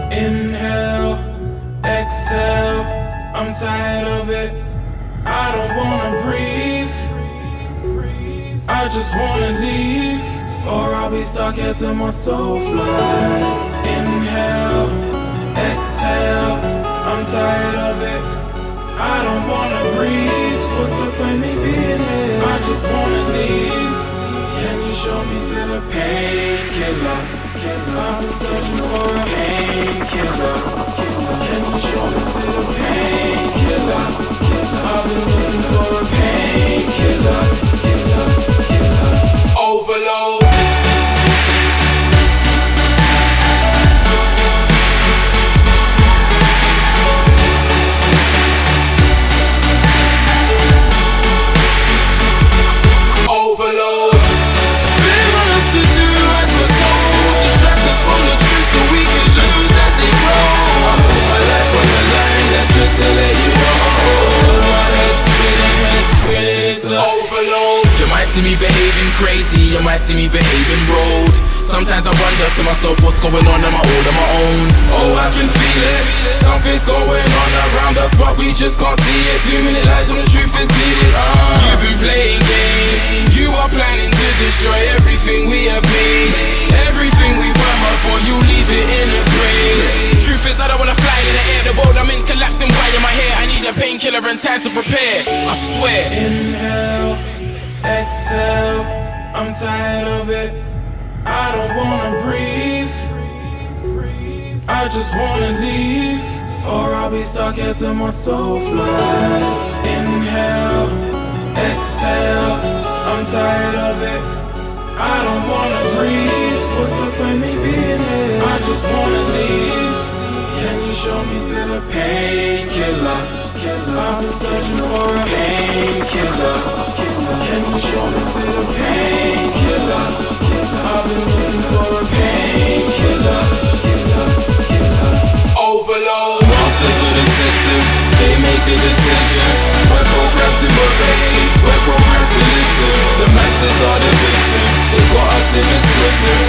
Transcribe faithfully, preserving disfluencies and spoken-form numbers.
Inhale, exhale, I'm tired of it. I don't wanna breathe, I just wanna leave, or I'll be stuck here till my soul flies. Inhale, exhale, I'm tired of it. I don't wanna breathe, what's the point me being here? I just wanna leave. Can you show me to the painkiller? I've been searching for a painkiller. Can you show me to the painkiller? I've been looking for a painkiller. Overload. Overload. They want us to do as we're told, distract us from the truth so we can lose as they grow. I put my life on the line, that's just to let you know. My head's spinning, head's spinning, it's an overload. You might see me behaving crazy, you might see me behaving bold. Sometimes I wonder to myself what's going on, am I all on my own? Oh, I can feel it, something's going on around us, but we just can't see it. Too many lies and the truth is needed. uh. You've been playing games, you are planning to destroy everything we have made. Everything we worked hard for, you leave it in a grave. Truth is I don't wanna fly in the air, the world I'm in's collapsing. Why am I here? I need a painkiller and time to prepare, I swear. Inhale, exhale, I'm tired of it. I don't wanna breathe, I just wanna leave, or I'll be stuck here till my soul flies. Inhale, exhale, I'm tired of it. I don't wanna breathe, what's the point me being here? I just wanna leave. Can you show me to the painkiller? I've been searching for a painkiller. Can you show me to the painkiller? I've been looking for a painkiller. Overload. Masters of the system, they make the decisions. We're programmed to obey, we're programmed to listen. The masses are the victims, they got us in this prison.